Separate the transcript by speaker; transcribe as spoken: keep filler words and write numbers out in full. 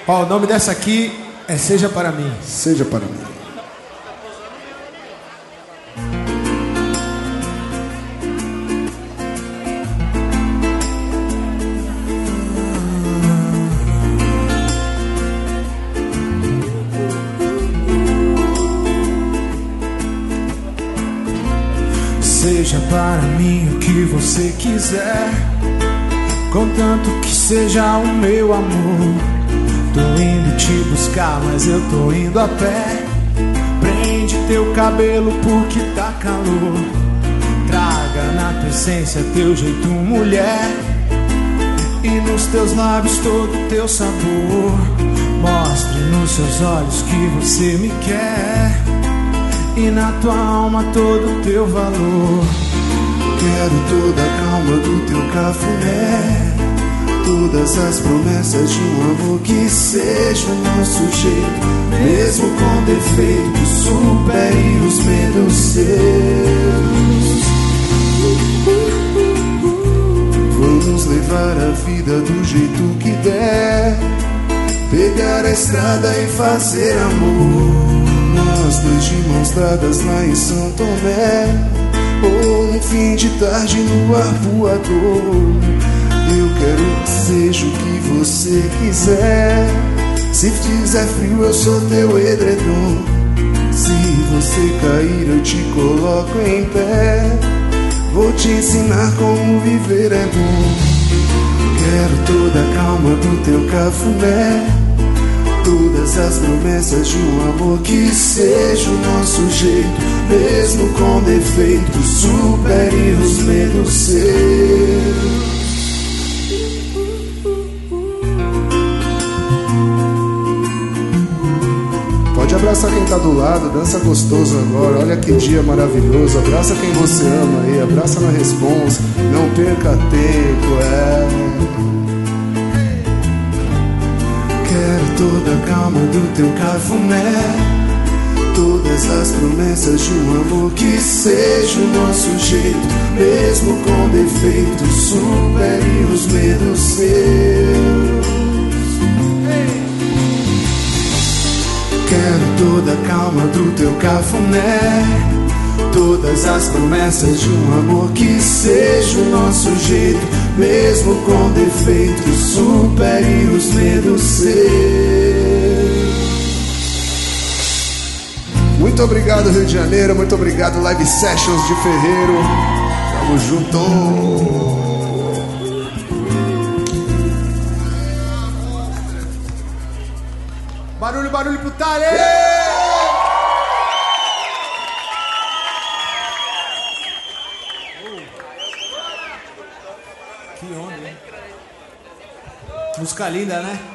Speaker 1: Ó, o nome dessa aqui é Seja Para Mim.
Speaker 2: Seja Para Mim.
Speaker 1: Seja para mim o que você quiser, contanto que seja o meu amor. Tô indo te buscar, mas eu tô indo a pé. Prende teu cabelo porque tá calor. Traga na tua essência teu jeito mulher, e nos teus lábios todo teu sabor. Mostre nos seus olhos que você me quer, e na tua alma todo o teu valor.
Speaker 2: Quero toda a calma do teu cafuné, todas as promessas de um amor que seja o nosso jeito, mesmo com defeitos, supere os medos seus. Vamos levar a vida do jeito que der, pegar a estrada e fazer amor. Nós dois de mãos dadas lá em São Tomé, ou um fim de tarde no ar voador. Eu quero que seja o que você quiser. Se fizer frio eu sou teu edredom. Se você cair eu te coloco em pé. Vou te ensinar como viver é bom. Quero toda a calma do teu cafuné, todas as promessas de um amor que seja o nosso jeito, mesmo com defeitos, supere os medos seus. Pode abraçar quem tá do lado, dança gostoso agora, olha que dia maravilhoso. Abraça quem você ama aí, abraça na responsa, não perca tempo, é. Quero toda a calma do teu cafuné, todas as promessas de um amor que seja o nosso jeito, mesmo com defeitos, supere os medos seus. Quero toda a calma do teu cafuné, todas as promessas de um amor que seja o nosso jeito, mesmo com defeitos, supere os medos seus. Muito obrigado, Rio de Janeiro, muito obrigado, Live Sessions de Ferreiro. Tamo junto.
Speaker 1: Barulho, barulho pro Tale! Que onda, hein? Música linda, né?